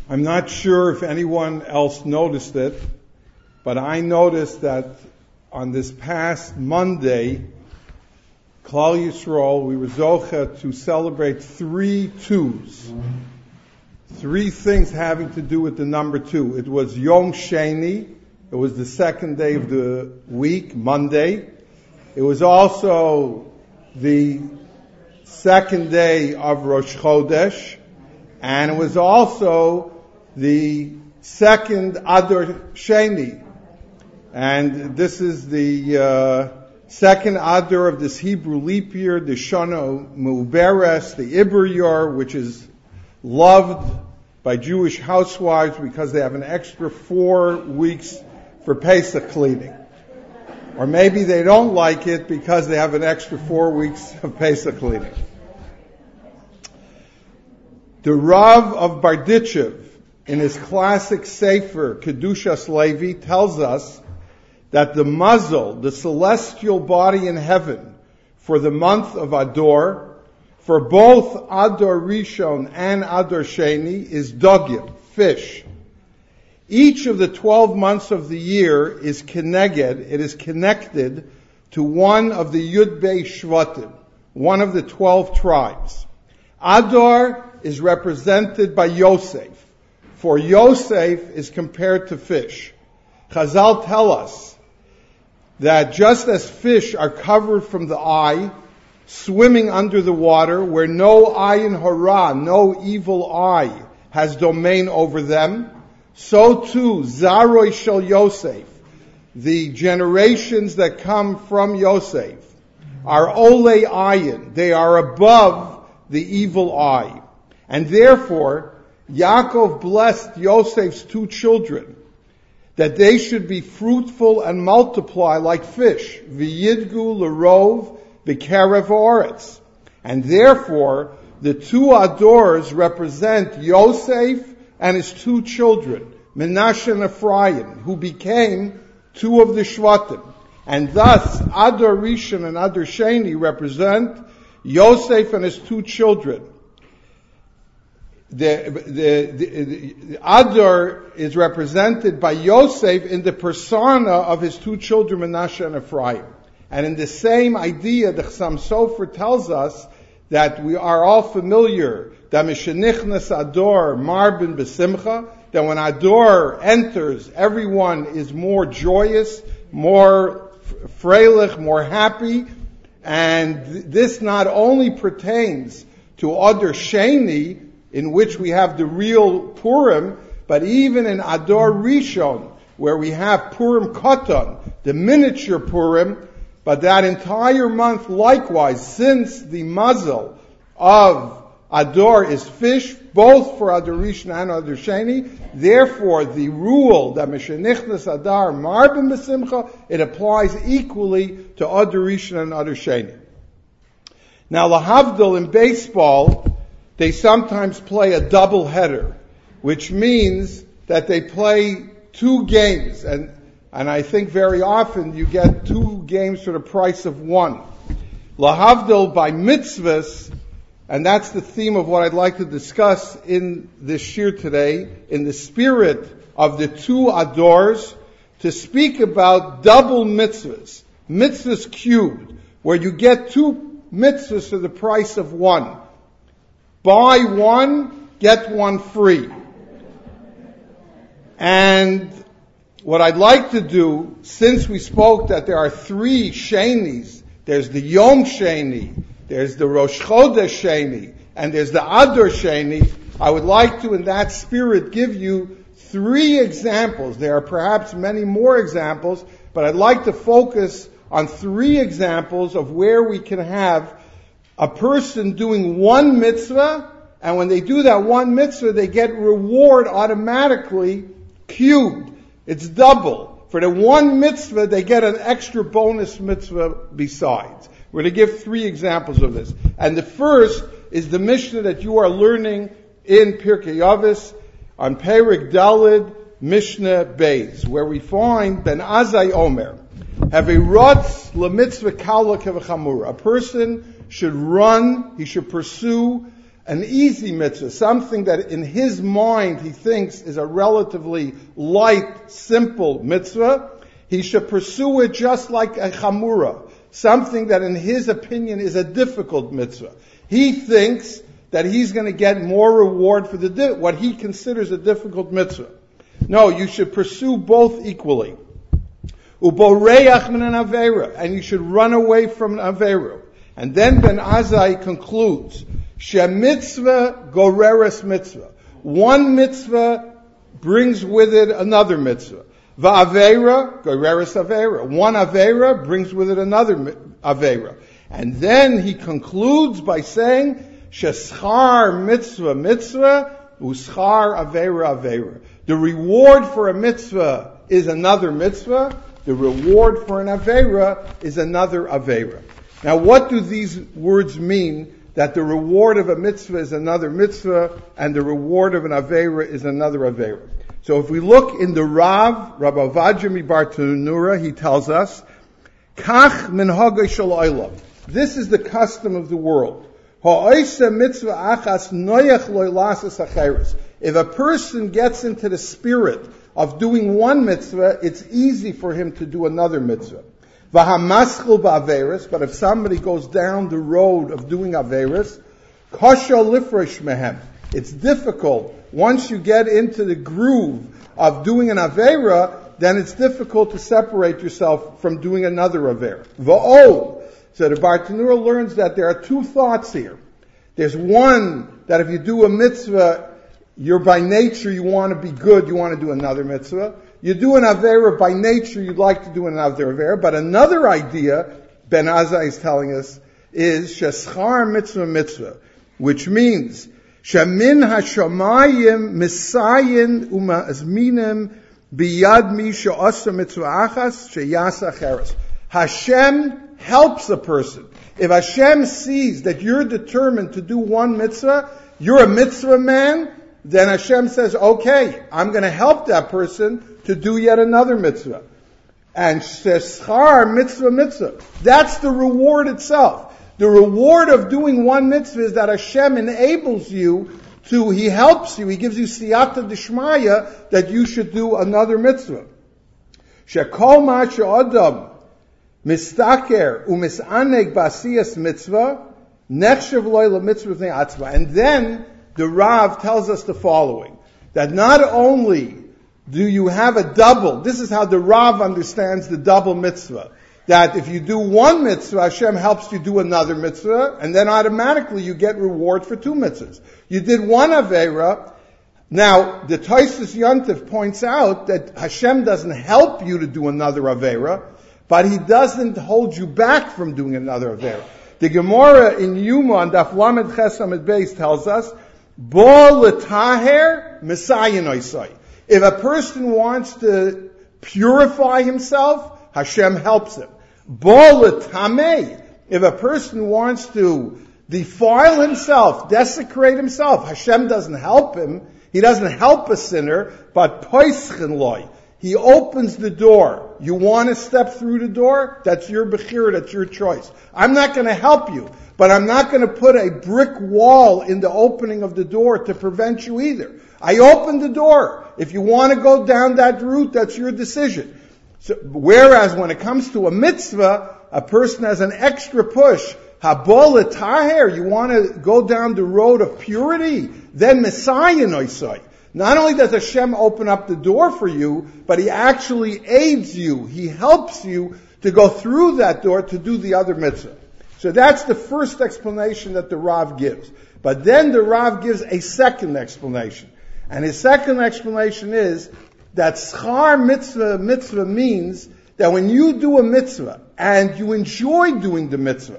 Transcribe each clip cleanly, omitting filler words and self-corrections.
I'm not sure if anyone else noticed it, but I noticed that on this past Monday, Klal Yisrael, we were zocha to celebrate 3 twos. 3 things having to do with the number 2. It was Yom Sheni. It was the second day of the week, Monday. It was also the second day of Rosh Chodesh. And it was also the second Adar Sheni. And this is the second Adar of this Hebrew leap year, the Shana Mu'beres, the Iber Yor, which is loved by Jewish housewives because they have an extra 4 weeks for Pesach cleaning. Or maybe they don't like it because they have an extra 4 weeks of Pesach cleaning. The Rav of Barditchev, in his classic Sefer, Kedushas Levi, tells us that the mazel, the celestial body in heaven, for the month of Adar, for both Adar Rishon and Adar Sheni, is dogim, fish. Each of the 12 months of the year is keneged, it is connected to one of the Yud Bey Shvatim, one of the 12 tribes. Adar is represented by Yosef, for Yosef is compared to fish. Chazal tell us that just as fish are covered from the eye, swimming under the water, where no ayin hara, no evil eye, has domain over them, so too, Zaroi Shel Yosef, the generations that come from Yosef, are Ole Ayin, they are above the evil eye. And therefore, Yaakov blessed Yosef's 2 children, that they should be fruitful and multiply like fish, v'yidgu l'rov b'kerev haaretz. And therefore, the 2 Adors represent Yosef and his 2 children, Menashe and Ephraim, who became 2 of the Shvatim. And thus, Adar Rishon and Adar Sheni represent Yosef and his 2 children. The Adar is represented by Yosef in the persona of his 2 children, Menashe and Ephraim. And in the same idea, the Chassam Sofer tells us that we are all familiar that Mishenichnas Adar Marbin Besimcha, that when Adar enters, everyone is more joyous, more freilich, more happy. And this not only pertains to Adar Sheni, in which we have the real Purim, but even in Adar Rishon, where we have Purim Katan, the miniature Purim, but that entire month likewise, since the mazel of Adar is fish, both for Adar Rishon and Adar Sheni, therefore the rule that Mishenichnas Adar Marbin B'Simcha, it applies equally to Adar Rishon and Adar Sheni. Now, lahavdil in baseball, they sometimes play a double header, which means that they play 2 games, and I think very often you get 2 games for the price of 1. Lahavdil by mitzvahs, and that's the theme of what I'd like to discuss in this shir today, in the spirit of the 2 Adors, to speak about double mitzvahs, mitzvahs cubed, where you get 2 mitzvahs for the price of 1. Buy 1, get 1 free. And what I'd like to do, since we spoke that there are 3 Shenis, there's the Yom Sheni, there's the Rosh Chodesh Sheni, and there's the Adar Sheni, I would like to, in that spirit, give you 3 examples. There are perhaps many more examples, but I'd like to focus on 3 examples of where we can have a person doing 1 mitzvah, and when they do that 1 mitzvah, they get reward automatically cubed. It's double. For the 1 mitzvah, they get an extra bonus mitzvah besides. We're going to give 3 examples of this. And the first is the Mishnah that you are learning in Pirkei Avos on Perek Daled Mishnah Beis, where we find Ben Azai Omer, have a rotz lemitzvah kala kevachamura. A person should run, he should pursue an easy mitzvah, something that in his mind he thinks is a relatively light, simple mitzvah, he should pursue it just like a chamura, something that in his opinion is a difficult mitzvah. He thinks that he's going to get more reward for what he considers a difficult mitzvah. No, you should pursue both equally. Uboreach min an avera, and you should run away from an avera. And then Ben Azai concludes, she mitzvah goreres mitzvah. One mitzvah brings with it another mitzvah. Va'avera goreres avera. One avera brings with it another avera. And then he concludes by saying, sheschar mitzvah mitzvah, uschar avera avera. The reward for a mitzvah is another mitzvah. The reward for an avera is another avera. Now, what do these words mean? That the reward of a mitzvah is another mitzvah, and the reward of an avera is another avera. So, if we look in the Rav Ovadia MiBartanura, he tells us, "Kach minhagay shel olam." This is the custom of the world. Ha'oisa mitzvah achas noyach lo lasas acheres. If a person gets into the spirit of doing one mitzvah, it's easy for him to do another mitzvah. V'hamaschil ba'averis, but if somebody goes down the road of doing averis, kasha lifresh mehem. It's difficult. Once you get into the groove of doing an avera, then it's difficult to separate yourself from doing another avera. Va'od. So the Bartanura learns that there are two thoughts here. There's one, that if you do a mitzvah, you're by nature, you want to be good, you want to do another mitzvah. You do an avera, by nature, you'd like to do another avera. But another idea, Ben Azai is telling us, is sheschar mitzvah mitzvah, which means, shemin hashamayim misayin umazminim biyad mi she'asa mitzvah achas sheyasa acheres. Hashem helps a person. If Hashem sees that you're determined to do one mitzvah, you're a mitzvah man, then Hashem says, okay, I'm going to help that person to do yet another mitzvah. And sheschar mitzvah mitzvah. That's the reward itself. The reward of doing one mitzvah is that Hashem enables you to, He helps you, He gives you siyata d'shmaya that you should do another mitzvah. Shekol ma she'adam mistaker u'misaneg b'asiyas mitzvah nechshav lo lemitzvah b'nei atzma. And then the Rav tells us the following, that not only do you have a double, this is how the Rav understands the double mitzvah, that if you do one mitzvah, Hashem helps you do another mitzvah, and then automatically you get reward for two mitzvahs. You did one avera, now the Tosfos Yontif points out that Hashem doesn't help you to do another avera, but He doesn't hold you back from doing another avera. The Gemara in Yuma on Daf Lamed Ches Amud Beis tells us, Bo l'taher misayin oisai. If a person wants to purify himself, Hashem helps him. Bo l'tamei. If a person wants to defile himself, desecrate himself, Hashem doesn't help him. He doesn't help a sinner, but poischen loy. He opens the door. You want to step through the door? That's your bechira, that's your choice. I'm not going to help you, but I'm not going to put a brick wall in the opening of the door to prevent you either. I opened the door. If you want to go down that route, that's your decision. So, whereas when it comes to a mitzvah, a person has an extra push. Habol taher, you want to go down the road of purity? Then Messiah noisai. Not only does Hashem open up the door for you, but He actually aids you. He helps you to go through that door to do the other mitzvah. So that's the first explanation that the Rav gives. But then the Rav gives a second explanation. And his second explanation is that schar mitzvah means that when you do a mitzvah and you enjoy doing the mitzvah,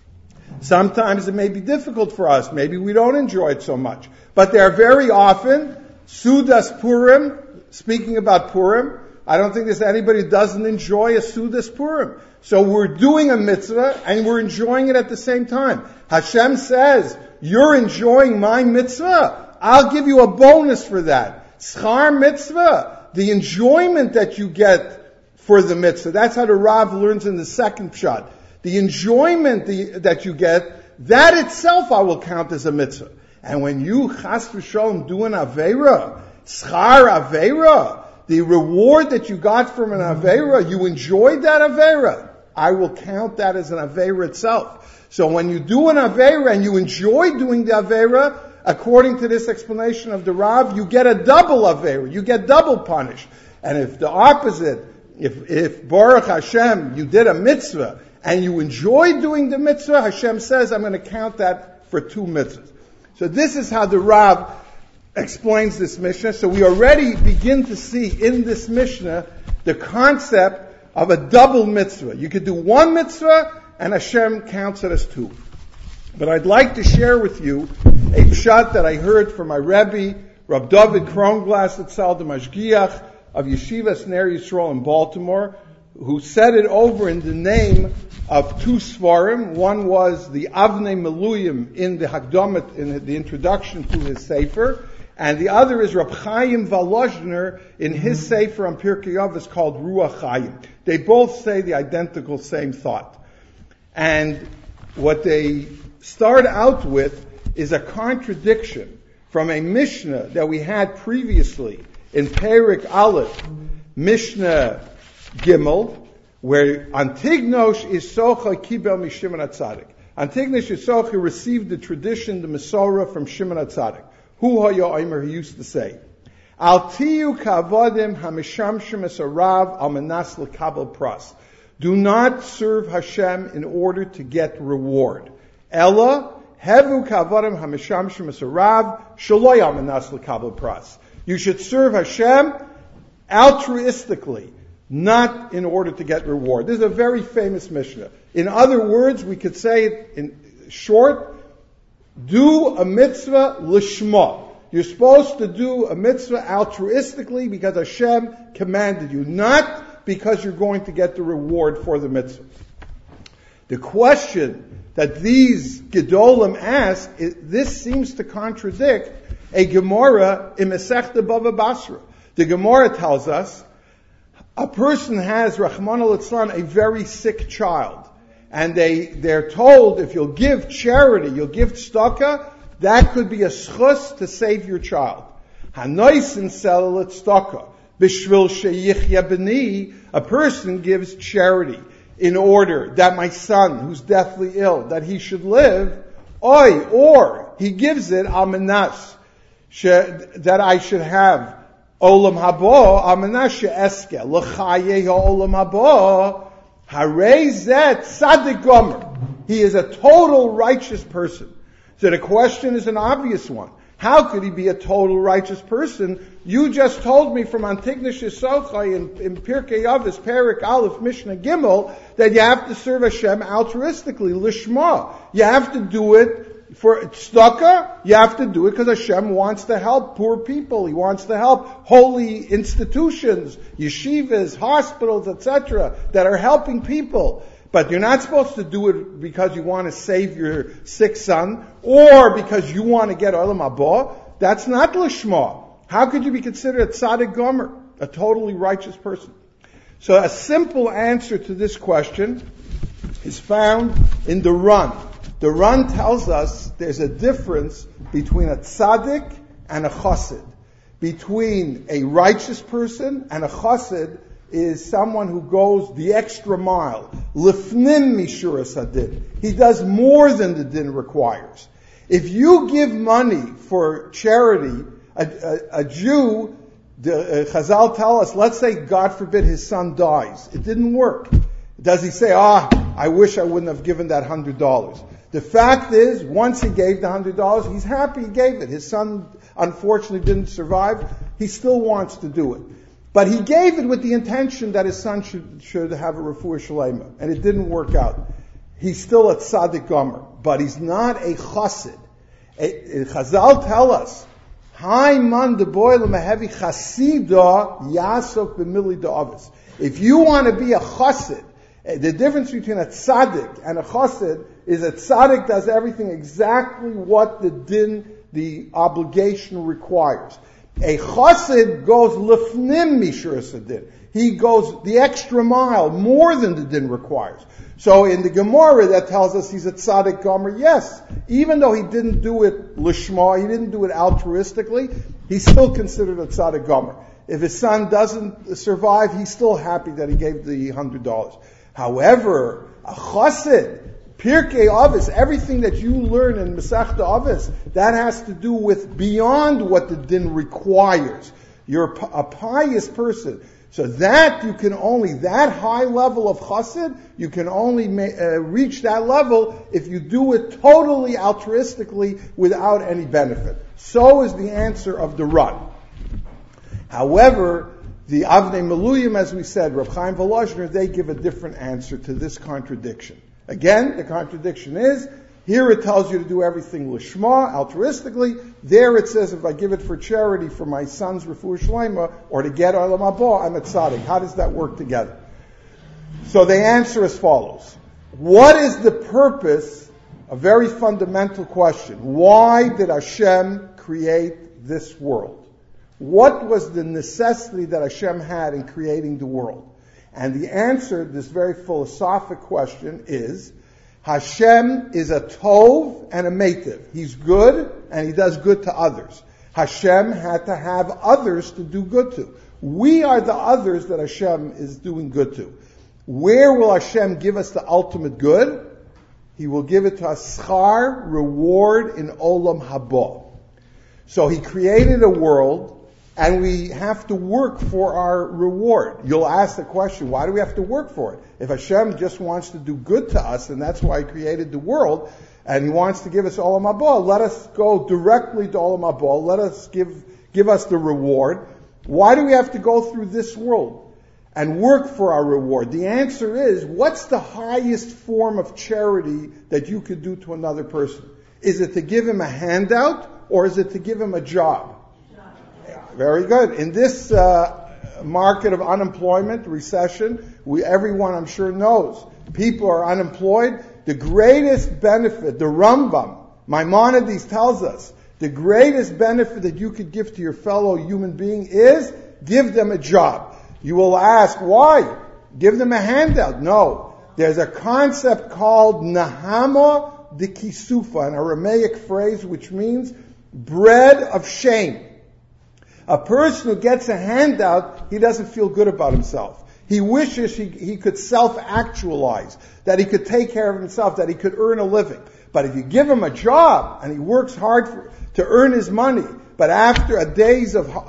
sometimes it may be difficult for us. Maybe we don't enjoy it so much. But there are very often Sudas Purim, speaking about Purim, I don't think there's anybody who doesn't enjoy a Sudas Purim. So we're doing a mitzvah and we're enjoying it at the same time. Hashem says, you're enjoying my mitzvah. I'll give you a bonus for that. Schar mitzvah, the enjoyment that you get for the mitzvah. That's how the Rav learns in the second pshat. The enjoyment that you get, that itself I will count as a mitzvah. And when you, chas v'sholom, do an Aveira, schar Aveira, the reward that you got from an Aveira, you enjoyed that Aveira, I will count that as an Aveira itself. So when you do an Aveira and you enjoy doing the Aveira, according to this explanation of the Rav, you get a double Aveira, you get double punished. And if the opposite, if Baruch Hashem, you did a mitzvah, and you enjoy doing the mitzvah, Hashem says, I'm going to count that for 2 mitzvahs. So this is how the Rav explains this Mishnah. So we already begin to see in this Mishnah the concept of a double mitzvah. You could do 1 mitzvah, and Hashem counts it as 2. But I'd like to share with you a pshat that I heard from my Rebbe, Rab David Kronglass Etzal the Mashgiach of Yeshivas Ner Yisrael in Baltimore, who said it over in the name of 2 svarim. One was the Avnei Meluyim in the Hakdamat, in the introduction to his Sefer, and the other is Rab Chaim Volozhner in his Sefer on Pirkei Avos called Ruach Chaim. They both say the identical same thought. And what they start out with is a contradiction from a Mishnah that we had previously in Perek Aleph, Mishnah Gimel, where Antignosh Isocha Kibel Mishimon HaTzadik. Antignosh Isocha received the tradition, the Masorah from Shimon HaTzadik. Hu Haya Omer, he used to say, Al Tiyu Kavadim HaMishamshim Es Arav Al Manas L'Kabel Pras. Do not serve Hashem in order to get reward. Ella Hevu Kavadim HaMishamshim Es Arav Shaloy Al Manas L'Kabel Pras. You should serve Hashem altruistically, not in order to get reward. This is a very famous Mishnah. In other words, we could say it in short, do a mitzvah lishma. You're supposed to do a mitzvah altruistically because Hashem commanded you, not because you're going to get the reward for the mitzvah. The question that these Gedolim ask, this seems to contradict a Gemara in Masechta Bava Basra. The Gemara tells us a person has, Rahman al-Islam, a very sick child. And they're told if you'll give charity, you'll give tzedakah, that could be a schus to save your child. Hanoisin sel tzedakah. Bishvil sheyichya b'ni, a person gives charity in order that my son, who's deathly ill, that he should live, or he gives it al manas, that I should have olam haba, al manas she'eske, l'chaye olam haba, harei zet tzaddik gomer. He is a total righteous person. So the question is an obvious one. How could he be a total righteous person? You just told me from Antignosh Isocha in Pirkei Avos, Perek Aleph, Mishnah Gimel, that you have to serve Hashem altruistically, lishma. You have to do it for tzedakah. You have to do it because Hashem wants to help poor people. He wants to help holy institutions, yeshivas, hospitals, etc., that are helping people. But you're not supposed to do it because you want to save your sick son or because you want to get olam haba. That's not lishma. How could you be considered a tzaddik gomer, a totally righteous person? So a simple answer to this question is found in the Ran. The Ran tells us there's a difference between a tzaddik and a chassid. Between a righteous person and a chassid is someone who goes the extra mile. Lifnim mishuras hadin. He does more than the din requires. If you give money for charity, a Jew, Chazal tell us, let's say, God forbid, his son dies. It didn't work. Does he say, I wish I wouldn't have given that $100? The fact is, once he gave the $100, he's happy he gave it. His son, unfortunately, didn't survive. He still wants to do it. But he gave it with the intention that his son should have a refuah shalema, and it didn't work out. He's still a tzaddik gomer, but he's not a chassid. Chazal tell us, "Hai man de boy l'mehevi chasida yasok b'mili da'avis." If you want to be a chassid, the difference between a tzaddik and a chassid is a tzaddik does everything exactly what the din, the obligation requires. A chassid goes lefnim mishuras hadin. He goes the extra mile, more than the din requires. So in the Gemara that tells us he's a tzaddik gomer, yes, even though he didn't do it lishma, he didn't do it altruistically, he's still considered a tzaddik gomer. If his son doesn't survive, he's still happy that he gave the $100. However, a chassid, Pirkei Avos, everything that you learn in Masechta Avos, that has to do with beyond what the din requires. You're a pious person. So that you can only, that high level of chassid, you can only reach that level if you do it totally altruistically without any benefit. So is the answer of the Ran. However, the Avnei Meluyim, as we said, Reb Chaim Volozhiner, they give a different answer to this contradiction. Again, the contradiction is, here it tells you to do everything lishma, altruistically. There it says, if I give it for charity for my son's refuah shleima, or to get olam haba, I'm a tzaddik. How does that work together? So they answer as follows. What is the purpose? A very fundamental question. Why did Hashem create this world? What was the necessity that Hashem had in creating the world? And the answer to this very philosophic question is, Hashem is a tov and a meitiv. He's good and he does good to others. Hashem had to have others to do good to. We are the others that Hashem is doing good to. Where will Hashem give us the ultimate good? He will give it to us schar, reward in olam haba. So he created a world, and we have to work for our reward. You'll ask the question, why do we have to work for it? If Hashem just wants to do good to us, and that's why He created the world, and He wants to give us olam haba, let us go directly to olam haba, let us give us the reward. Why do we have to go through this world and work for our reward? The answer is, what's the highest form of charity that you could do to another person? Is it to give him a handout, or is it to give him a job? Very good. In this market of unemployment, recession, everyone I'm sure knows, people are unemployed. The greatest benefit, the Rambam, Maimonides tells us, the greatest benefit that you could give to your fellow human being is give them a job. You will ask, why? Give them a handout. No. There's a concept called Nahama de Kisufa, an Aramaic phrase which means bread of shame. A person who gets a handout, he doesn't feel good about himself. He wishes he could self-actualize, that he could take care of himself, that he could earn a living. But if you give him a job and he works hard to earn his money, but after a day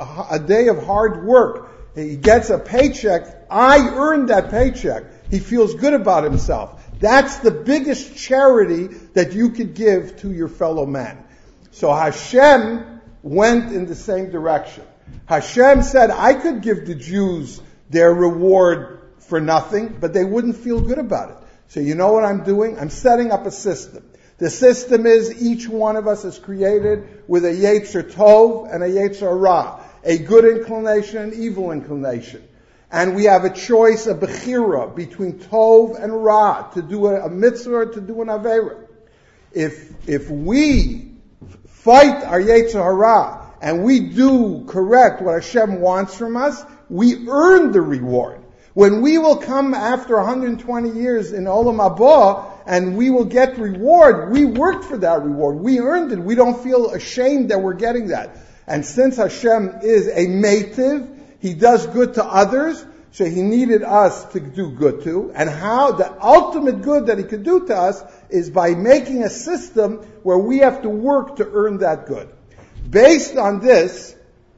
of hard work, he gets a paycheck, I earned that paycheck. He feels good about himself. That's the biggest charity that you could give to your fellow man. So Hashem went in the same direction. Hashem said, I could give the Jews their reward for nothing, but they wouldn't feel good about it. So you know what I'm doing? I'm setting up a system. The system is each one of us is created with a Yetzer Tov and a Yetzer Ra, a good inclination and evil inclination. And we have a choice, a bechira, between Tov and Ra, to do a mitzvah or to do an avera. If we fight our Yetzer Hara, and we do correct what Hashem wants from us, we earn the reward. When we will come after 120 years in Olam Haba, and we will get reward, we worked for that reward. We earned it. We don't feel ashamed that we're getting that. And since Hashem is a meitiv, He does good to others, so He needed us to do good to. And how the ultimate good that He could do to us is by making a system where we have to work to earn that good. Based on this,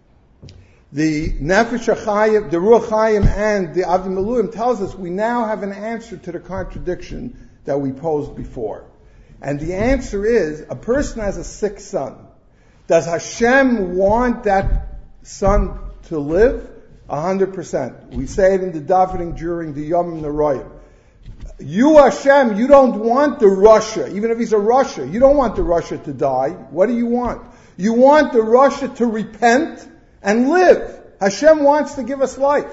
the Nefesh HaChaim, the Ruach Chaim, and the Avnei Meluyim tells us we now have an answer to the contradiction that we posed before. And the answer is, a person has a sick son. Does Hashem want that son to live? 100%. We say it in the davening during the Yom Noraim. You, Hashem, you don't want the Russia, even if he's a Russia, you don't want the Russia to die. What do you want? You want the Russia to repent and live. Hashem wants to give us life.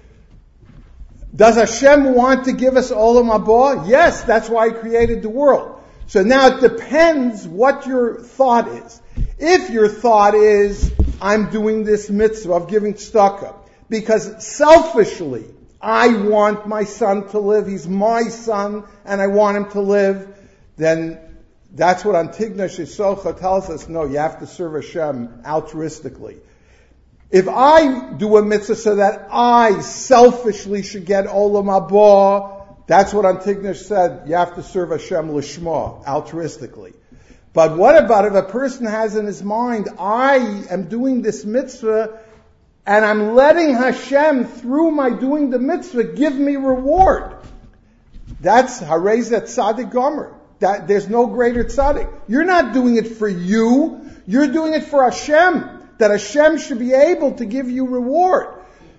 Does Hashem want to give us Olam Haba? Yes, that's why He created the world. So now it depends what your thought is. If your thought is, I'm doing this mitzvah of giving tzedakah, because selfishly, I want my son to live, he's my son, and I want him to live, then that's what Antigna Shisocha tells us. No, you have to serve Hashem altruistically. If I do a mitzvah so that I selfishly should get Olam Haba, that's what Antigna said. You have to serve Hashem lishma, altruistically. But what about if a person has in his mind, I am doing this mitzvah and I'm letting Hashem, through my doing the mitzvah, give me reward? That's Harezet Tzaddik Gomer. That there's no greater tzaddik. You're not doing it for you. You're doing it for Hashem. That Hashem should be able to give you reward.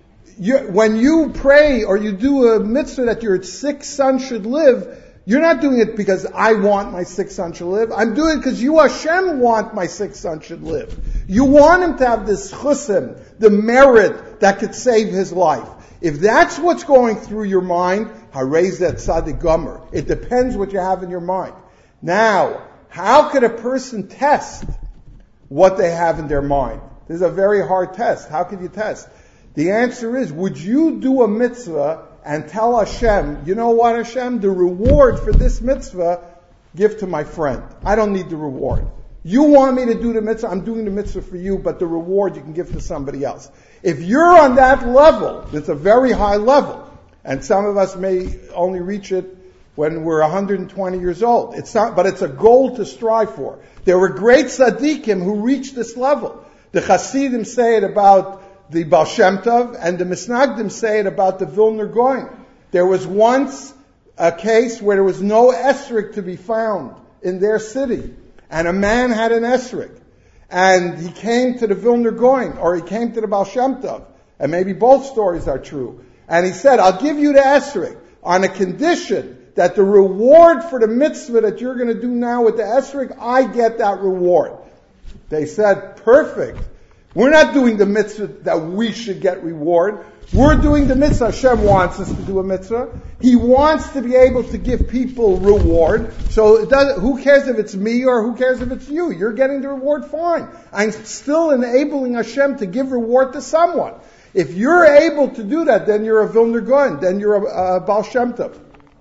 When you pray or you do a mitzvah that your sixth son should live, you're not doing it because I want my sixth son should live. I'm doing it because you, Hashem, want my sixth son should live. You want him to have this chusim, the merit that could save his life. If that's what's going through your mind, harezet tzaddik gomer. It depends what you have in your mind. Now, how could a person test what they have in their mind? This is a very hard test. How could you test? The answer is, would you do a mitzvah and tell Hashem, you know what, Hashem, the reward for this mitzvah, give to my friend. I don't need the reward. You want me to do the mitzvah, I'm doing the mitzvah for you, but the reward you can give to somebody else. If you're on that level, it's a very high level, and some of us may only reach it when we're 120 years old. It's not, but it's a goal to strive for. There were great tzaddikim who reached this level. The Hasidim say it about the Baal Shem Tov, and the Misnagdim say it about the Vilna Gaon. There was once a case where there was no esrog to be found in their city, and a man had an esrog, and he came to the Vilna Gaon, or he came to the Baal Shem Tov, and maybe both stories are true, and he said, I'll give you the esrog on a condition that the reward for the mitzvah that you're going to do now with the esrog, I get that reward. They said, perfect. We're not doing the mitzvah that we should get reward. We're doing the mitzvah. Hashem wants us to do a mitzvah. He wants to be able to give people reward. So who cares if it's me or who cares if it's you? You're getting the reward, fine. I'm still enabling Hashem to give reward to someone. If you're able to do that, then you're a Vilna Gaon, then you're a Baal Shem Tov.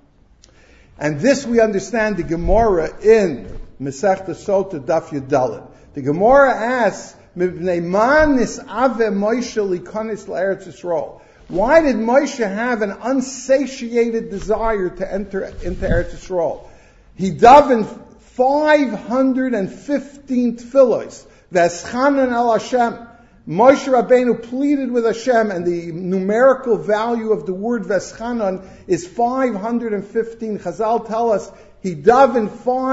And this we understand the Gemara in Masechta Sota Daf Yud Daled. The Gemara asks, why did Moshe have an unsatiated desire to enter into Eretz Yisrael? He davened 515 tefillos, v'eschanan el Hashem. Moshe Rabbeinu pleaded with Hashem, and the numerical value of the word v'eschanan is 515. Chazal tell us he davened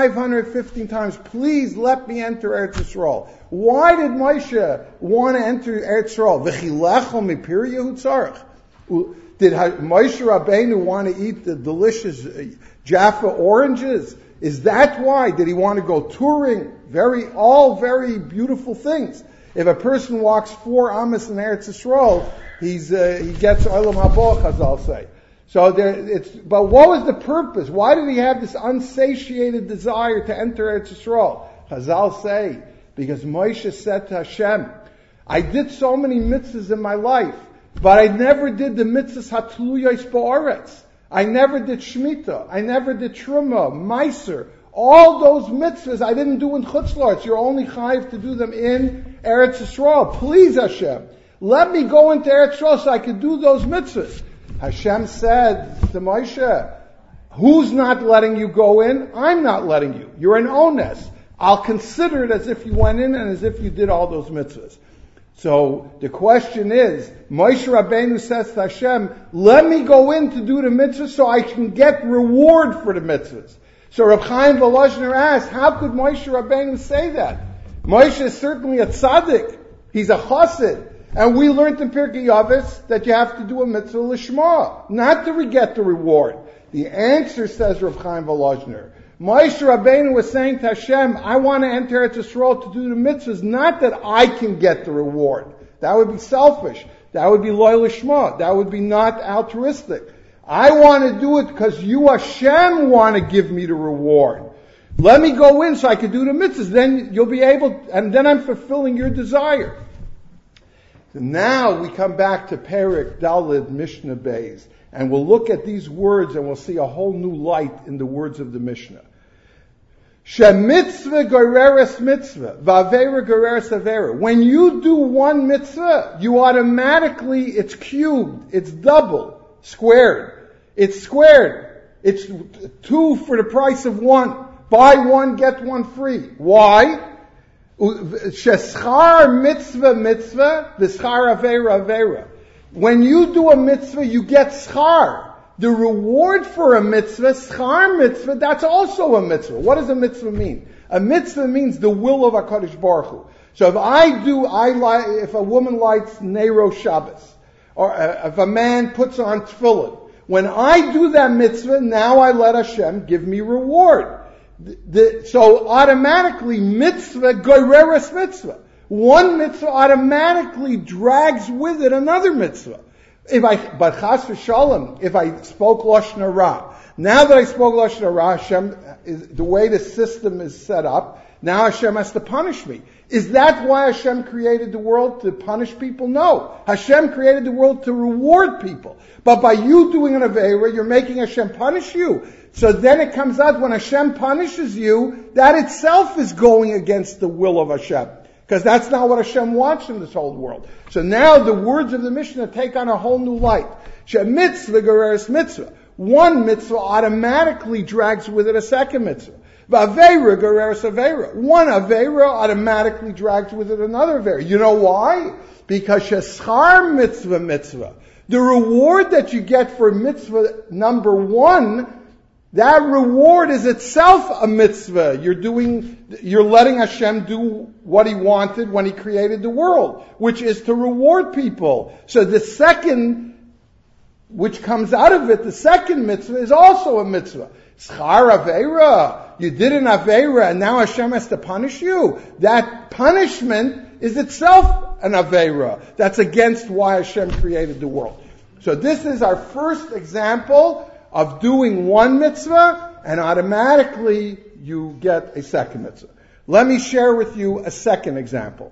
515 times. Please let me enter Eretz Yisrael. Why did Moshe want to enter Eretz Yisrael? V'chilecho mipir Yehutzarech. Did Moshe Rabbeinu want to eat the delicious Jaffa oranges? Is that why? Did he want to go touring? All very beautiful things. If a person walks 4 amas in Eretz Yisrael, he gets Olam Haba, Chazal say. So but what was the purpose? Why did he have this unsatiated desire to enter Eretz Yisrael? Chazal say, because Moshe said to Hashem, I did so many mitzvahs in my life, but I never did the mitzvahs hatluyos ba'aretz. I never did Shemitah. I never did Truma, Meiser. All those mitzvahs I didn't do in Chutz La'aretz. You're only chayiv to do them in Eretz Yisrael. Please, Hashem, let me go into Eretz Yisrael so I can do those mitzvahs. Hashem said to Moshe, who's not letting you go in? I'm not letting you. You're an ones. I'll consider it as if you went in and as if you did all those mitzvahs. So the question is, Moshe Rabbeinu says to Hashem, let me go in to do the mitzvahs so I can get reward for the mitzvahs. So Reb Chaim Volozhiner asked, how could Moshe Rabbeinu say that? Moshe is certainly a tzaddik. He's a chassid. And we learned in Pirkei Avos that you have to do a mitzvah lishma, not to get the reward. The answer, says Reb Chaim Volozhiner, Moshe Rabbeinu was saying to Hashem, I want to enter Eretz Yisrael to do the mitzvahs, not that I can get the reward. That would be selfish. That would be loyal lishma. That would be not altruistic. I want to do it because you, Hashem, want to give me the reward. Let me go in so I can do the mitzvahs. Then you'll be able, and then I'm fulfilling your desire. So now we come back to Perek Daled Mishnah Beis, and we'll look at these words and we'll see a whole new light in the words of the Mishnah. Shemitzvah goreres mitzvah, v'avera goreres avera. When you do one mitzvah, you automatically, it's cubed, it's double, squared. It's squared. It's 2 for the price of 1. Buy 1, get 1 free. Why? Sheschar mitzvah mitzvah, v'schar avera avera. When you do a mitzvah, you get schar. The reward for a mitzvah, schar mitzvah, that's also a mitzvah. What does a mitzvah mean? A mitzvah means the will of HaKadosh Baruch Hu. So if a woman lights Nero Shabbos, or if a man puts on tefillin, when I do that mitzvah, now I let Hashem give me reward. So automatically, mitzvah, goreres mitzvah. One mitzvah automatically drags with it another mitzvah. But chas v'shalom, if I spoke Lashon Hara, now that I spoke Lashon Hara, Hashem, the way the system is set up, now Hashem has to punish me. Is that why Hashem created the world, to punish people? No. Hashem created the world to reward people. But by you doing an Aveira, you're making Hashem punish you. So then it comes out when Hashem punishes you, that itself is going against the will of Hashem. Because that's not what Hashem wants in this whole world. So now the words of the Mishnah take on a whole new light. Mitzvah goreres mitzvah. One mitzvah automatically drags with it a second mitzvah. V'aveira goreres aveira. One aveira automatically drags with it another aveira. You know why? Because sheschar mitzvah mitzvah. The reward that you get for mitzvah number 1, that reward is itself a mitzvah. You're letting Hashem do what He wanted when He created the world, which is to reward people. So the second, which comes out of it, the second mitzvah is also a mitzvah. Schar aveira. You did an aveira and now Hashem has to punish you. That punishment is itself an aveira. That's against why Hashem created the world. So this is our first example of doing one mitzvah, and automatically you get a second mitzvah. Let me share with you a second example.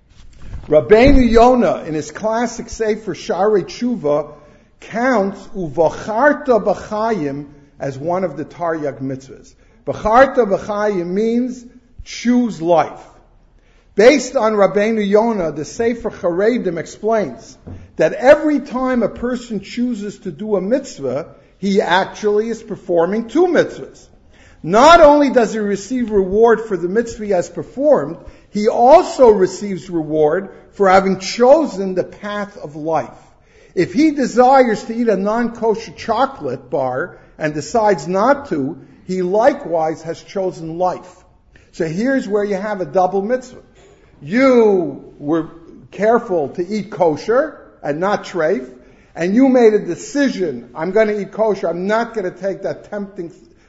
Rabbeinu Yonah, in his classic Sefer Sharei Tshuva, counts Uvacharta B'chayim as one of the Taryag mitzvahs. B'charta B'chayim means choose life. Based on Rabbeinu Yonah, the Sefer Charedim explains that every time a person chooses to do a mitzvah, he actually is performing 2 mitzvahs. Not only does he receive reward for the mitzvah he has performed, he also receives reward for having chosen the path of life. If he desires to eat a non-kosher chocolate bar and decides not to, he likewise has chosen life. So here's where you have a double mitzvah. You were careful to eat kosher and not treif, and you made a decision, I'm going to eat kosher, I'm not going to take that tempting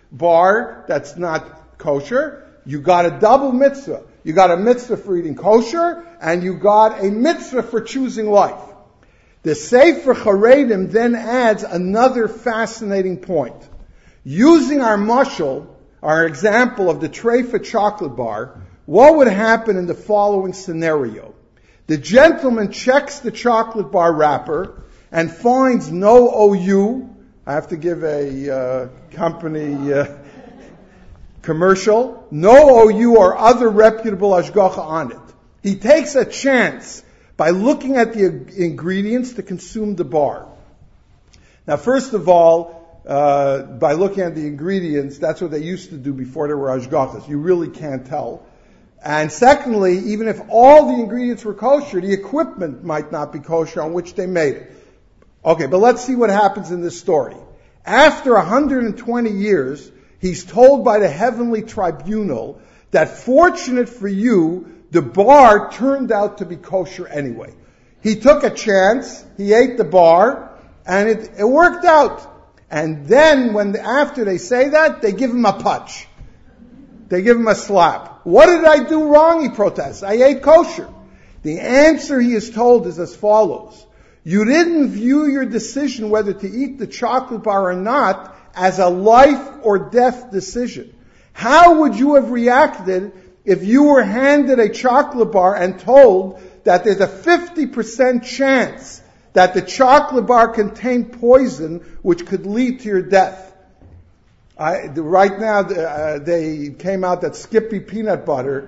bar that's not kosher. You got a double mitzvah. You got a mitzvah for eating kosher, and you got a mitzvah for choosing life. The Sefer Charedim then adds another fascinating point. Using our mashal, our example of the treifa chocolate bar, what would happen in the following scenario? The gentleman checks the chocolate bar wrapper and finds no OU. I have to give a company commercial. No OU or other reputable ashgacha on it. He takes a chance by looking at the ingredients to consume the bar. Now, first of all, by looking at the ingredients, that's what they used to do before there were ashgachas. You really can't tell. And secondly, even if all the ingredients were kosher, the equipment might not be kosher on which they made it. Okay, but let's see what happens in this story. After 120 years, he's told by the heavenly tribunal that fortunate for you, the bar turned out to be kosher anyway. He took a chance, he ate the bar, and it worked out. And then after they say that, they give him a punch. They give him a slap. What did I do wrong? He protests. I ate kosher. The answer he is told is as follows. You didn't view your decision whether to eat the chocolate bar or not as a life or death decision. How would you have reacted if you were handed a chocolate bar and told that there's a 50% chance that the chocolate bar contained poison which could lead to your death? Right now, they came out that Skippy peanut butter,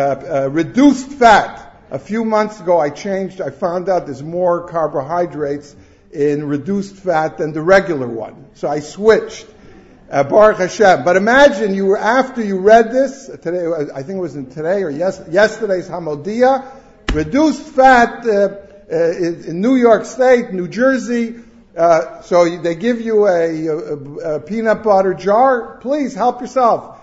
reduced fat. A few months ago, I found out there's more carbohydrates in reduced fat than the regular one. So I switched. Baruch Hashem. But imagine after you read this, today, I think it was in today or yesterday's Hamodia, reduced fat in New York State, New Jersey. So they give you a peanut butter jar. Please help yourself.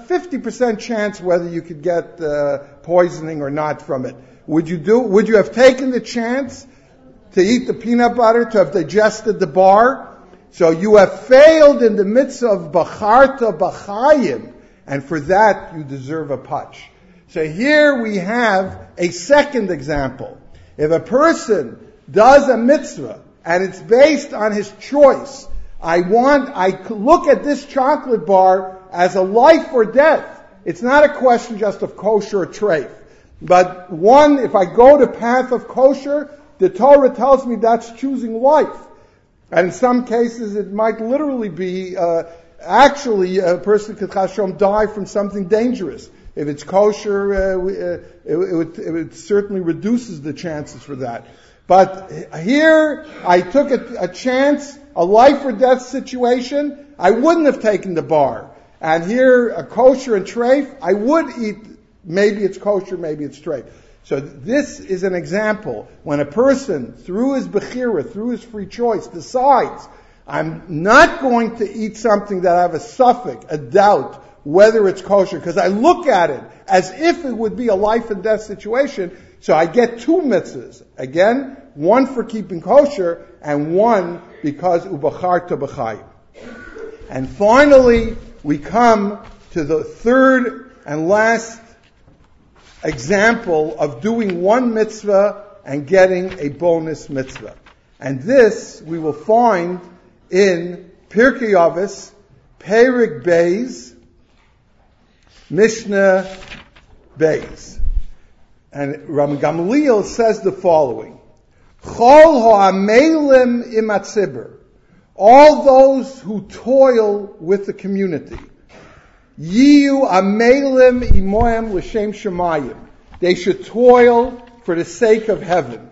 50% chance whether you could get poisoning or not from it. Would you have taken the chance to eat the peanut butter, to have digested the bar? So you have failed in the mitzvah of Bacharta B'chayim, and for that you deserve a patch. So here we have a second example. If a person does a mitzvah, and it's based on his choice, I look at this chocolate bar as a life or death. It's not a question just of kosher or treif. But if I go the path of kosher, the Torah tells me that's choosing life. And in some cases, it might literally be, actually, a person could die from something dangerous. If it's kosher, it certainly reduces the chances for that. But here, I took a chance, a life or death situation. I wouldn't have taken the bar. And here, a kosher and treif, I would eat, maybe it's kosher, maybe it's treif. So this is an example. When a person, through his bechira, through his free choice, decides, I'm not going to eat something that I have a suffix, a doubt, whether it's kosher, because I look at it as if it would be a life and death situation, so I get two mitzvahs. Again, one for keeping kosher, and one because ubacharta b'chayim. And finally, we come to the third and last example of doing one mitzvah and getting a bonus mitzvah. And this we will find in Pirkei Avos, Perik Beis, Mishnah Beis. And Rabbi Gamliel says the following: Chol ha'amelim im hatzibur, all those who toil with the community, Yiyu amelim imoem l'shem shemayim, they should toil for the sake of heaven.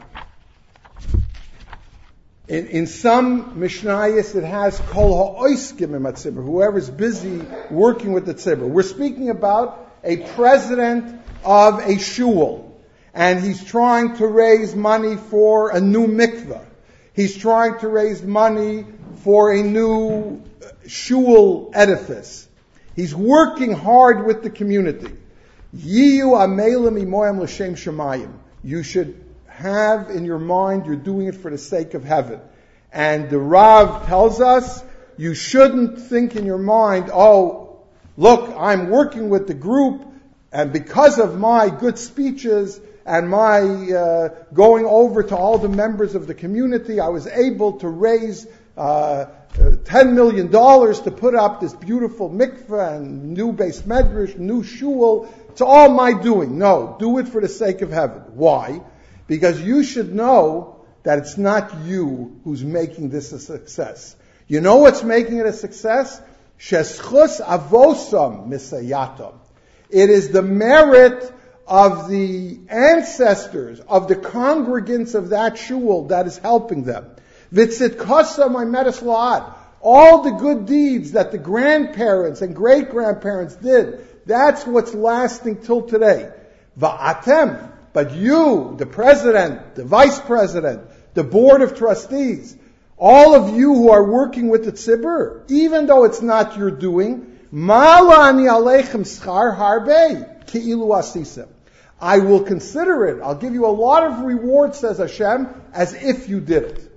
In some Mishnayos it has kol ha'oiskim im hatzibur, whoever's busy working with the tzibur. We're speaking about a president of a shul, and he's trying to raise money for a new mikveh. He's trying to raise money for a new shul edifice. He's working hard with the community. Yiyu amelim imoem l'shem shemayim. You should have in your mind you're doing it for the sake of heaven. And the Rav tells us you shouldn't think in your mind, oh, look, I'm working with the group, and because of my good speeches and my going over to all the members of the community, I was able to raise $10 million to put up this beautiful mikveh and new Beis Medrash, new shul. It's all my doing. No, do it for the sake of heaven. Why? Because you should know that it's not you who's making this a success. You know what's making it a success? Sheschus avosam misayatam. It is the merit of the ancestors, of the congregants of that shul that is helping them. Vitzitkasa maimedes la'ad. All the good deeds that the grandparents and great-grandparents did, that's what's lasting till today. Va'atem. But you, the president, the vice president, the board of trustees, all of you who are working with the tzibur, even though it's not your doing, mala ani aleichem schar harbe ki'ilu asisem. I will consider it. I'll give you a lot of reward, says Hashem, as if you did it.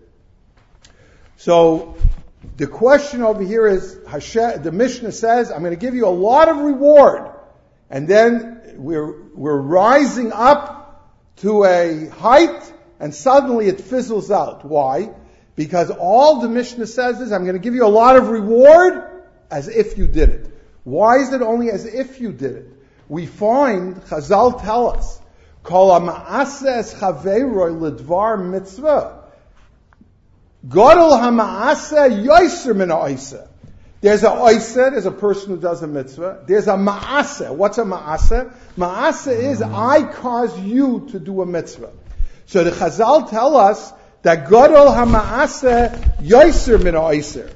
So the question over here is, the Mishnah says, I'm going to give you a lot of reward. And then we're rising up to a height, and suddenly it fizzles out. Why? Because all the Mishnah says is, I'm going to give you a lot of reward as if you did it. Why is it only as if you did it? We find, Chazal tell us, Kol ha'ma'aseh es chaveiroi l'dvar mitzvah. Gadol ha'ma'aseh yoser min ha'oiseh. There's a oiseh, there's a person who does a mitzvah. There's a ma'aseh. What's a ma'aseh? Ma'aseh is, I cause you to do a mitzvah. So the Chazal tell us that Gadol ha'ma'aseh yoser min ha'oiseh.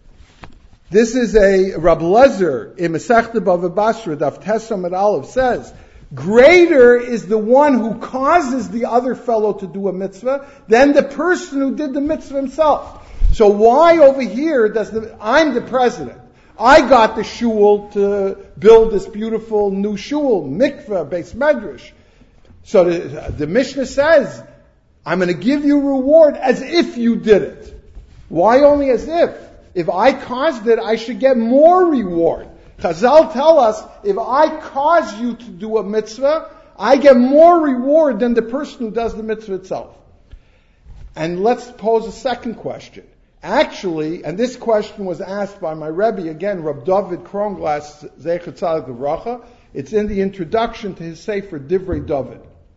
This is a Rabbi Lezer in Masechta Bava Basra, Daf Tesam et Aleph says, greater is the one who causes the other fellow to do a mitzvah than the person who did the mitzvah himself. So why over here I'm the president. I got the shul to build this beautiful new shul, mikveh, beis medrash. So the Mishnah says, I'm going to give you reward as if you did it. Why only as if? If I caused it, I should get more reward. Chazal tell us, if I cause you to do a mitzvah, I get more reward than the person who does the mitzvah itself. And let's pose a second question. Actually, and this question was asked by my Rebbe, again, Rab David Kronglass, Zecher Tzadik Livracha. It's in the introduction to his Sefer Divrei David.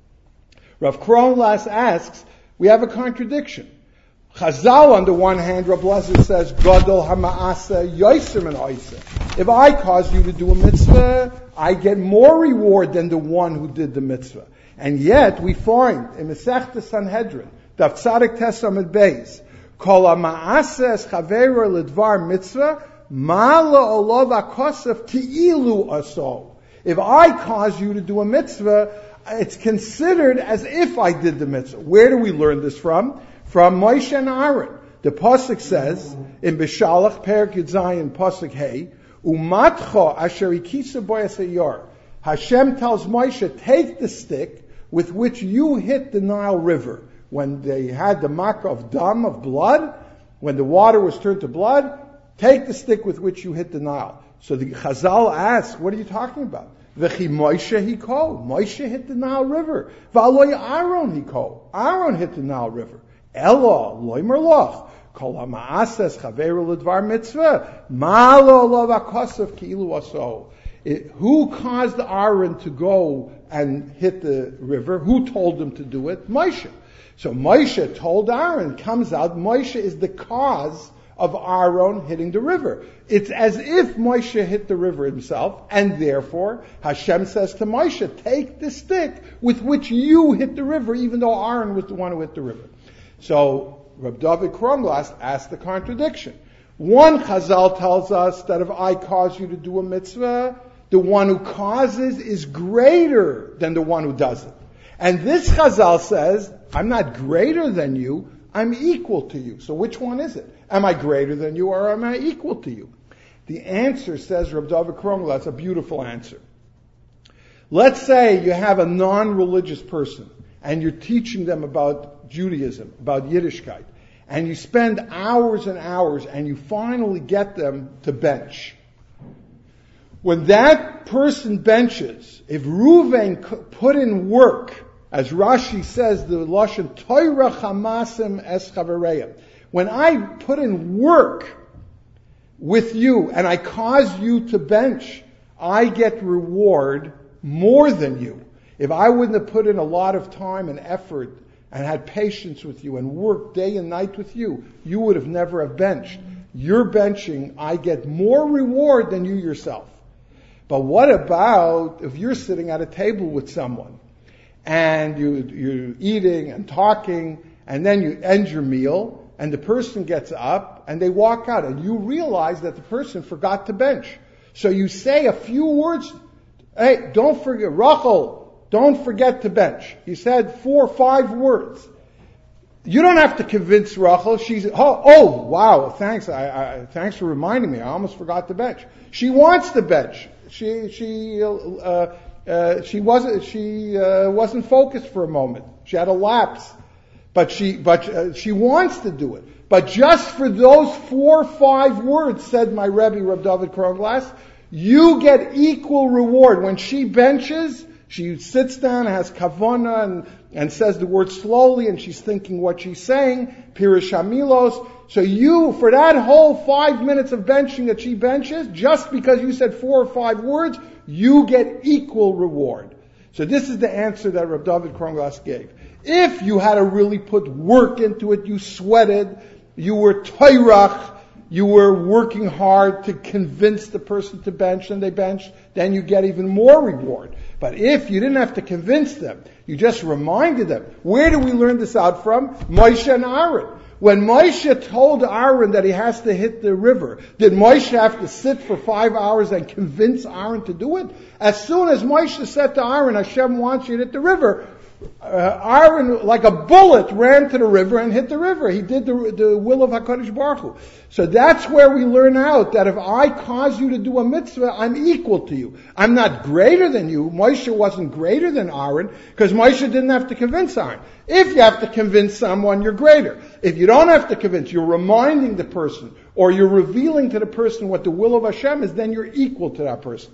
Rav Kronglass asks, we have a contradiction. Chazal, on the one hand, Rab Lezer says, Gadol ha'ma'aseh yoser min ha'oiseh. If I cause you to do a mitzvah, I get more reward than the one who did the mitzvah. And yet, we find in Masechta Sanhedrin, Daf Tzadik Tesamid Beis, Kol ha'ma'aseh es chaveiro l'dvar mitzvah, ma'ala olav ha'kosef ki'ilu aso. If I cause you to do a mitzvah, it's considered as if I did the mitzvah. Where do we learn this from? From Moshe and Aaron. The pasuk says in Beshalach Perek Yud Zayin pasuk Hey, Umatcha asher ikisa boyas hayor. Hashem tells Moshe, take the stick with which you hit the Nile River when they had the makkah of dam, of blood, when the water was turned to blood. Take the stick with which you hit the Nile. So the Chazal asks, what are you talking about? V'chi Moshe hiko. Moshe hit the Nile River. V'aloy Aaron hiko. Aaron hit the Nile River. Elo, loimer loch, kol ha'ma'aseh chaveru l'dvar mitzvah, ma'alo olav ha'kosef ki'ilu aso. Who caused Aaron to go and hit the river? Who told him to do it? Moshe. So Moshe told Aaron, comes out, Moshe is the cause of Aaron hitting the river. It's as if Moshe hit the river himself, and therefore Hashem says to Moshe, take the stick with which you hit the river, even though Aaron was the one who hit the river. So, Rab David Kronglass asked the contradiction. One Chazal tells us that if I cause you to do a mitzvah, the one who causes is greater than the one who does it. And this Chazal says, I'm not greater than you, I'm equal to you. So which one is it? Am I greater than you or am I equal to you? The answer, says Rab David Kronglass, a beautiful answer. Let's say you have a non-religious person and you're teaching them about Judaism, about Yiddishkeit, and you spend hours and hours and you finally get them to bench. When that person benches, if Reuven put in work, as Rashi says, the Lashon Torah Chamasim es Chavereim, when I put in work with you and I cause you to bench, I get reward more than you. If I wouldn't have put in a lot of time and effort and had patience with you and worked day and night with you, you would have never have benched. You're benching, I get more reward than you yourself. But what about if you're sitting at a table with someone and you're eating and talking and then you end your meal and the person gets up and they walk out and you realize that the person forgot to bench. So you say a few words, hey, don't forget, Rachel, don't forget to bench. You said 4 or 5 words. You don't have to convince Rachel. She's, oh, wow, thanks. Thanks for reminding me. I almost forgot to bench. She wants to bench. She wasn't focused for a moment. She had a lapse, but she wants to do it. But just for those 4 or 5 words, said my Rebbe, Reb David Kronglass, you get equal reward. When she benches, She sits down, has kavana, and says the word slowly, and she's thinking what she's saying, Pirush Hamilos. So you, for that whole 5 minutes of benching that she benches, just because you said 4 or 5 words, you get equal reward. So this is the answer that Rav David Kronglas gave. If you had to really put work into it, you sweated, you were toirach, you were working hard to convince the person to bench and they benched, then you get even more reward. But if you didn't have to convince them, you just reminded them. Where do we learn this out from? Moshe and Aaron. When Moshe told Aaron that he has to hit the river, did Moshe have to sit for 5 hours and convince Aaron to do it? As soon as Moshe said to Aaron, Hashem wants you to hit the river, Aaron, like a bullet, ran to the river and hit the river. He did the will of HaKadosh Baruch Hu. So that's where we learn out that if I cause you to do a mitzvah, I'm equal to you. I'm not greater than you. Moshe wasn't greater than Aaron because Moshe didn't have to convince Aaron. If you have to convince someone, you're greater. If you don't have to convince, you're reminding the person or you're revealing to the person what the will of Hashem is, then you're equal to that person.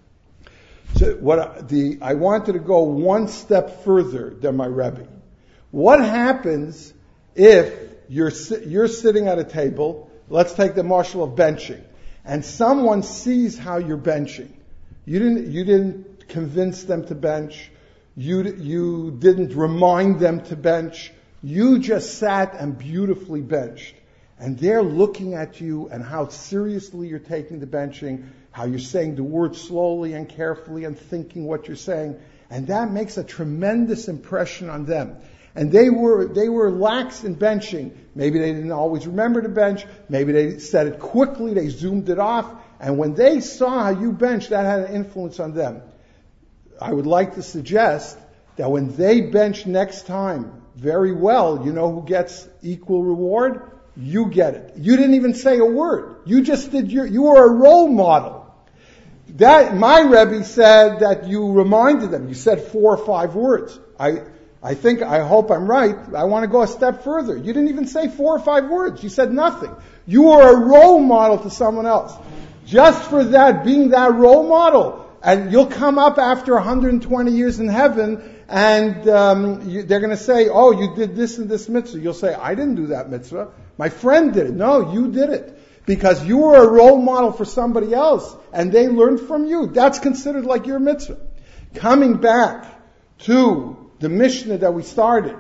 So I wanted to go one step further than my Rebbe. What happens if you're sitting at a table? Let's take the marshal of benching, and someone sees how you're benching. You didn't convince them to bench. You didn't remind them to bench. You just sat and beautifully benched, and they're looking at you and how seriously you're taking the benching. How you're saying the word slowly and carefully and thinking what you're saying. And that makes a tremendous impression on them. And they were lax in benching. Maybe they didn't always remember to bench. Maybe they said it quickly. They zoomed it off. And when they saw how you benched, that had an influence on them. I would like to suggest that when they bench next time very well, you know who gets equal reward? You get it. You didn't even say a word. You just did you were a role model. That my Rebbe said that you reminded them. You said 4 or 5 words. I hope I'm right. I want to go a step further. You didn't even say 4 or 5 words. You said nothing. You were a role model to someone else. Just for that, being that role model, and you'll come up after 120 years in heaven, and they're going to say, "Oh, you did this and this mitzvah." You'll say, "I didn't do that mitzvah. My friend did it." No, you did it. Because you were a role model for somebody else, and they learned from you. That's considered like your mitzvah. Coming back to the Mishnah that we started,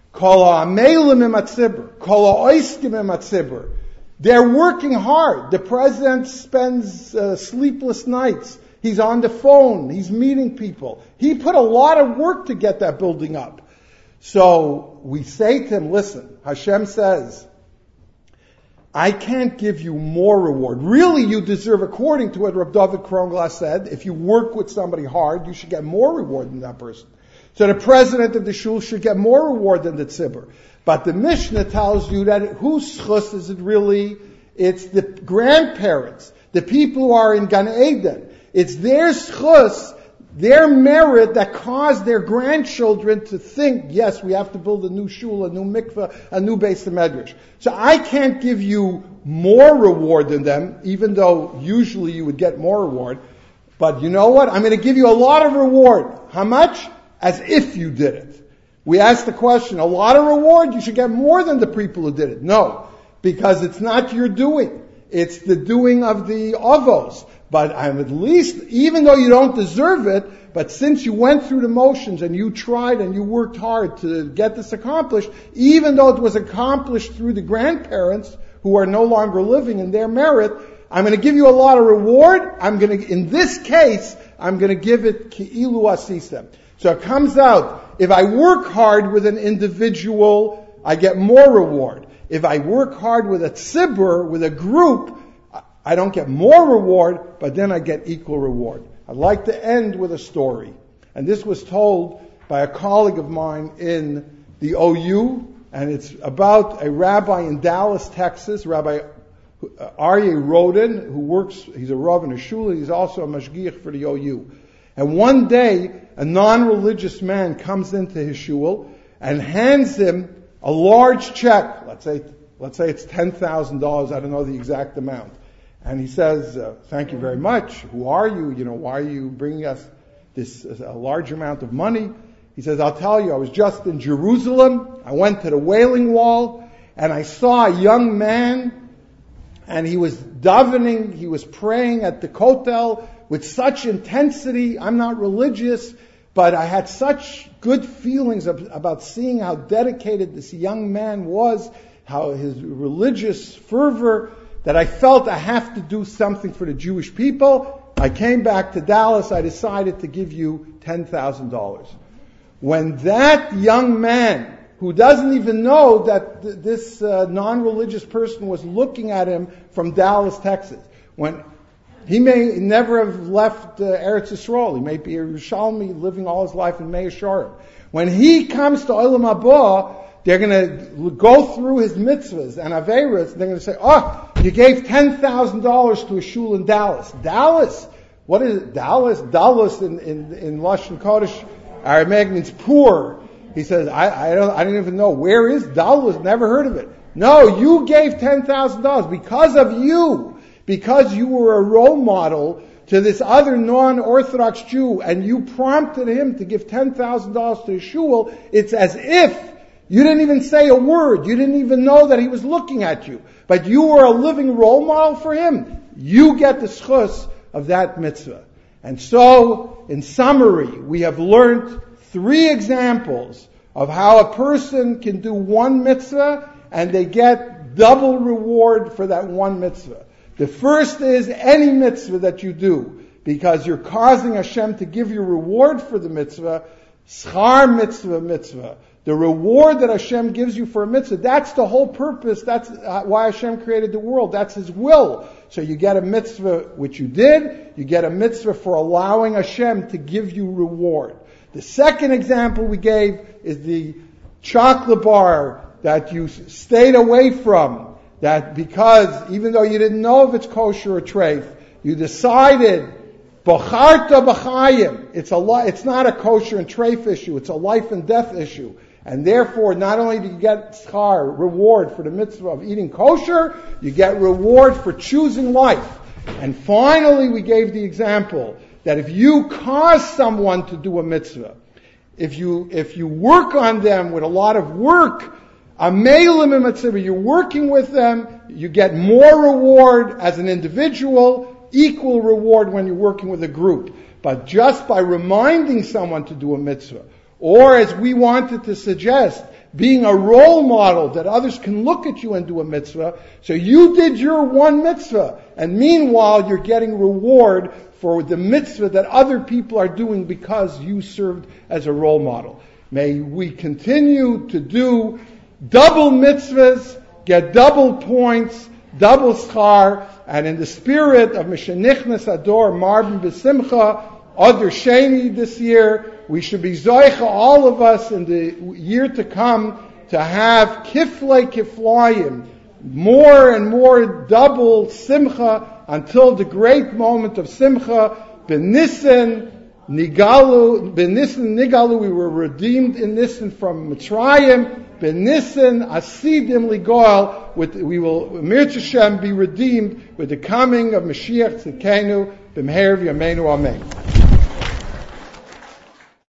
they're working hard. The president spends sleepless nights. He's on the phone. He's meeting people. He put a lot of work to get that building up. So we say to him, listen, Hashem says, I can't give you more reward. Really, you deserve, according to what Rav David Kronglas said, if you work with somebody hard, you should get more reward than that person. So the president of the shul should get more reward than the tzibur. But the Mishnah tells you that whose schus is it really? It's the grandparents, the people who are in Gan Eden. It's their schus, their merit that caused their grandchildren to think, yes, we have to build a new shul, a new mikveh, a new Beis Medrash. So I can't give you more reward than them, even though usually you would get more reward. But you know what? I'm going to give you a lot of reward. How much? As if you did it. We asked the question, a lot of reward? You should get more than the people who did it. No, because it's not your doing. It's the doing of the avos. But I'm at least, even though you don't deserve it, but since you went through the motions and you tried and you worked hard to get this accomplished, even though it was accomplished through the grandparents who are no longer living in their merit, I'm going to give you a lot of reward. In this case, I'm going to give it ki'ilu asisem. So it comes out, if I work hard with an individual, I get more reward. If I work hard with a tzibur, with a group, I don't get more reward, but then I get equal reward. I'd like to end with a story. And this was told by a colleague of mine in the OU, and it's about a rabbi in Dallas, Texas, Rabbi Aryeh Rodin, he's a rav in a shul, he's also a mashgiach for the OU. And one day, a non-religious man comes into his shul and hands him a large check. Let's say it's $10,000, I don't know the exact amount. And he says, thank you very much. Who are you? Why are you bringing us a large amount of money. He says, I'll tell you, I was just in Jerusalem. I went to the Wailing Wall, and I saw a young man, and he was davening, he was praying at the Kotel with such intensity. I'm not religious, but I had such good feelings about seeing how dedicated this young man was, how his religious fervor, that I felt I have to do something for the Jewish people. I came back to Dallas. I decided to give you $10,000. When that young man, who doesn't even know that this non-religious person was looking at him from Dallas, Texas, when he may never have left Eretz Yisrael, he may be a Yerushalmi living all his life in Meah Shearim. When he comes to Olam Haba, they're going to go through his mitzvahs and Averas, and they're going to say, oh, you gave $10,000 to a shul in Dallas. Dallas? What is it? Dallas? Dallas in Lashon Kodesh, Aramaic means poor. He says, I don't even know. Where is Dallas? Never heard of it. No, you gave $10,000 because of you. Because you were a role model to this other non-Orthodox Jew, and you prompted him to give $10,000 to the shul. It's as if you didn't even say a word. You didn't even know that he was looking at you. But you were a living role model for him. You get the schus of that mitzvah. And so, in summary, we have learned 3 examples of how a person can do one mitzvah and they get double reward for that one mitzvah. The first is any mitzvah that you do, because you're causing Hashem to give you reward for the mitzvah, schar mitzvah. The reward that Hashem gives you for a mitzvah, that's the whole purpose. That's why Hashem created the world. That's His will. So you get a mitzvah which you did. You get a mitzvah for allowing Hashem to give you reward. The second example we gave is the chocolate bar that you stayed away from. That because, even though you didn't know if it's kosher or treif, you decided, Bacharta b'chayim. It's not a kosher and treif issue. It's a life and death issue. And therefore, not only do you get schar, reward for the mitzvah of eating kosher, you get reward for choosing life. And finally, we gave the example that if you cause someone to do a mitzvah, if you work on them with a lot of work, you're working with them, you get more reward as an individual, equal reward when you're working with a group. But just by reminding someone to do a mitzvah, or as we wanted to suggest, being a role model that others can look at you and do a mitzvah, so you did your one mitzvah, and meanwhile you're getting reward for the mitzvah that other people are doing because you served as a role model. May we continue to do double mitzvahs, get double points, double schar, and in the spirit of Mishenichnas Ador Marbin B'Simcha, Adar Sheni this year, we should be zoicha, all of us in the year to come, to have kiflei kiflayim, more and more double simcha, until the great moment of simcha, B'Nissen Nigalu, we were redeemed in Nissen from Mitzrayim. B'Nissen Asidim Ligoel, we will, Mir Hashem, be redeemed with the coming of Mashiach Tzidkenu, B'Meher V'Yameinu Amen.